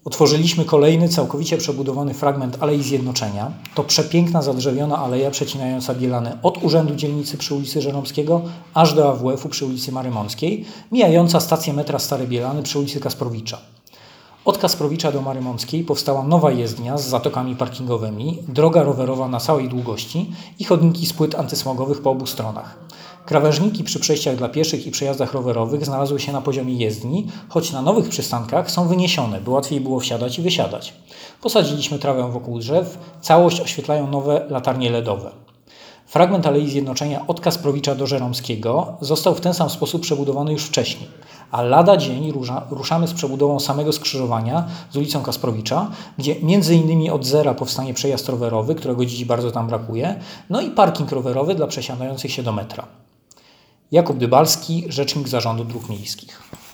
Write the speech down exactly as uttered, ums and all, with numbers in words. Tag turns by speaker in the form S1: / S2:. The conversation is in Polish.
S1: Otworzyliśmy kolejny, całkowicie przebudowany fragment Alei Zjednoczenia. To przepiękna, zadrzewiona aleja przecinająca Bielany od Urzędu Dzielnicy przy ulicy Żeromskiego aż do A W F-u przy ulicy Marymąckiej, mijająca stację metra Stare Bielany przy ulicy Kasprowicza. Od Kasprowicza do Marymąckiej powstała nowa jezdnia z zatokami parkingowymi, droga rowerowa na całej długości i chodniki z płyt antysmogowych po obu stronach. Krawężniki przy przejściach dla pieszych i przejazdach rowerowych znalazły się na poziomie jezdni, choć na nowych przystankach są wyniesione, by łatwiej było wsiadać i wysiadać. Posadziliśmy trawę wokół drzew, całość oświetlają nowe latarnie L E D owe. Fragment Alei Zjednoczenia od Kasprowicza do Żeromskiego został w ten sam sposób przebudowany już wcześniej, a lada dzień rusza, ruszamy z przebudową samego skrzyżowania z ulicą Kasprowicza, gdzie między innymi od zera powstanie przejazd rowerowy, którego dziś bardzo tam brakuje, no i parking rowerowy dla przesiadających się do metra. Jakub Dybalski, rzecznik Zarządu Dróg Miejskich.